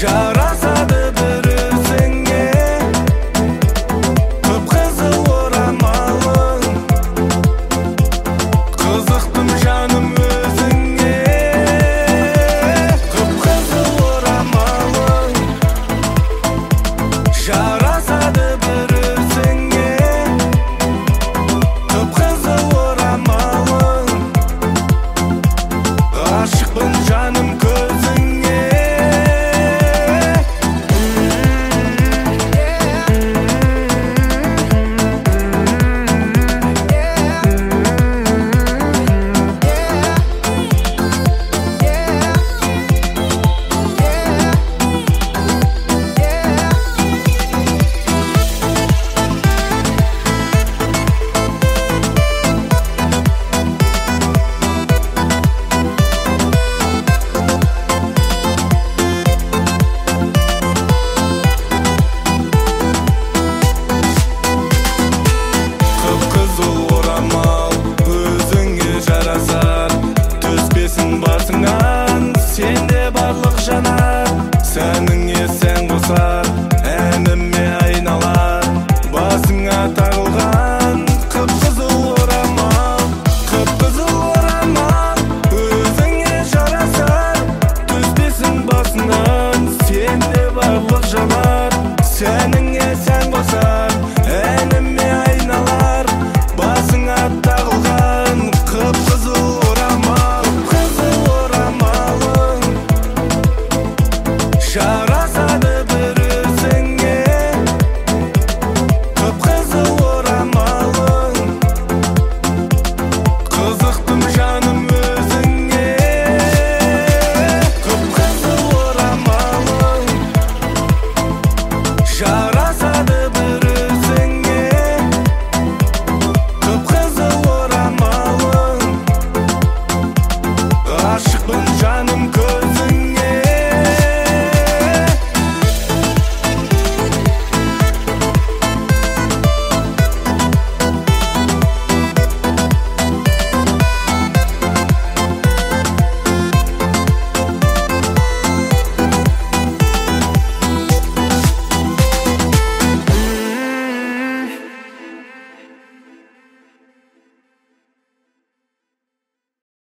жарасады бір өзіңе қып-қызыл орамалың қызықтым жаным өзіңе қып-қызыл орамалың жарасады бір өзіңе қып-қызыл орамалың ғашықпын жаным көзіңе Қып-қызыл орамал өзіңе жарасар түспесін басыңнан сенде барлық жанар сәніңе сән қосар әніме айналар басыңа тағылған қып-қызыл орамал өзіңе жарасар түспесін басыңнан сенде барлық жанар сәніңе сән қосар әніме айналар басыңа тағылған қып-қызыл орамалың